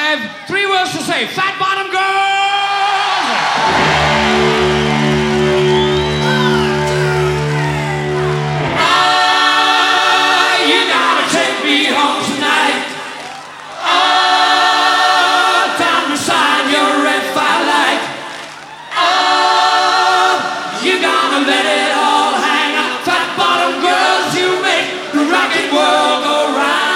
I have 3 words to say. Fat bottom girls! Ah, you gotta take me home tonight. Oh, time to sign your red fire light. Oh, you gonna let it all hang out. Fat bottom girls, you make the rocket world go round.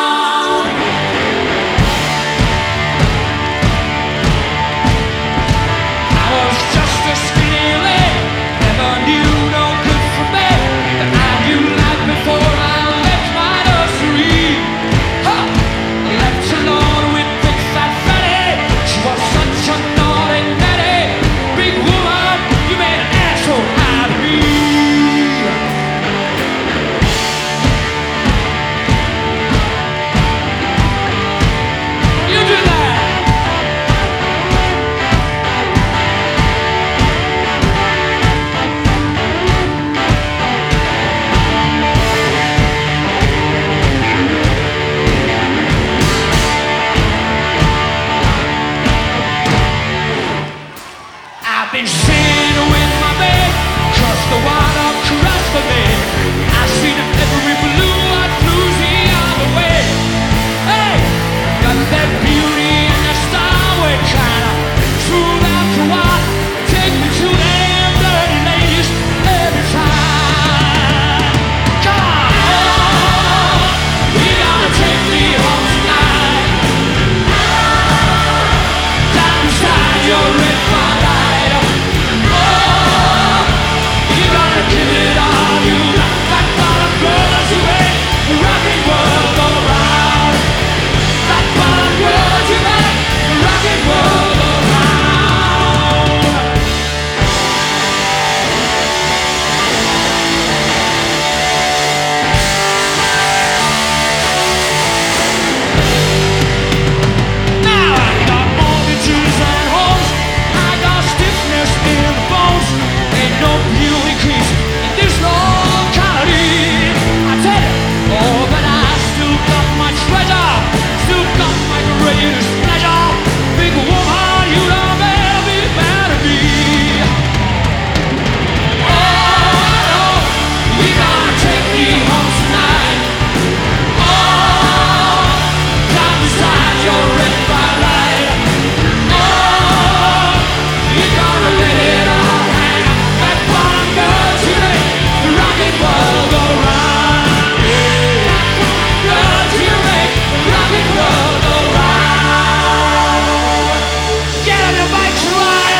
I've been sitting with my babe, cross the water, cross for me. I've seen every blue and blues the other way. Hey, got that beauty and that star we're trying to prove out to what. Take me to them dirty ladies every time. Come on, oh, you gotta take me home tonight. Time to sign your red fire. Give it all, you fat bottom girls, you make the rockin' world go round. Fat bottom girls, you make the rockin' world go round. Now I got mortgages and homes, I got stiffness in the bones, ain't no beauty crease. There's no quality, I tell you. Oh, but I still got my treasure, still got my greatest pleasure. Big woman, you don't better be mad at me. Oh, you gotta take me home tonight. Oh, time to sign your red fire light. Oh, you gotta let it all hang. That bottom girls, you make the rocket world go round. Yeah. Girls, you make the rocket world go round. Get on your bikes and ride.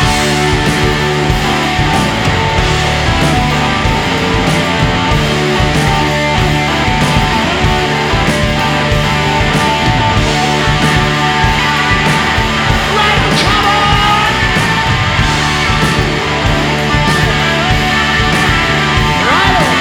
Right, come on. Right on.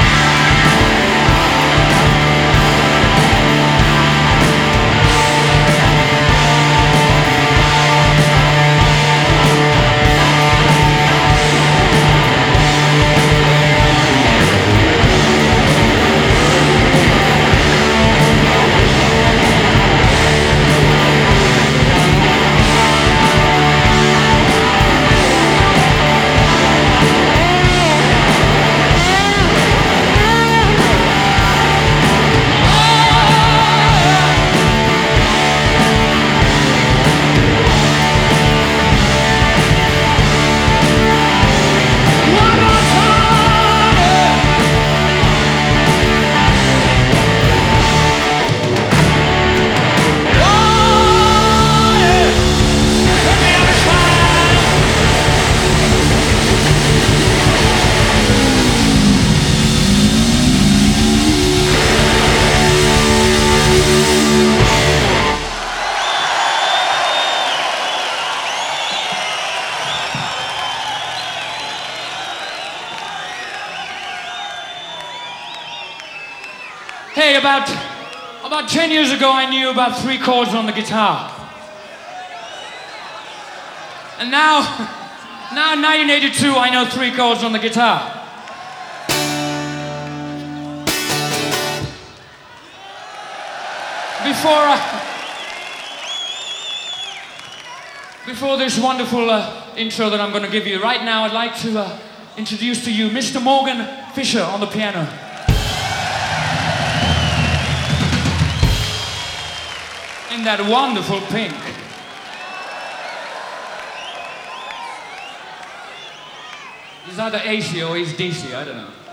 One more time. Oh, yeah. Let me have a smile. Hey, about 10 years ago, I knew about 3 chords on the guitar. And now in 1982, I know 3 chords on the guitar. Before this wonderful intro that I'm going to give you right now, I'd like to introduce to you Mr. Morgan Fisher on the piano. In that wonderful pink. He's either AC or he's DC, I don't know.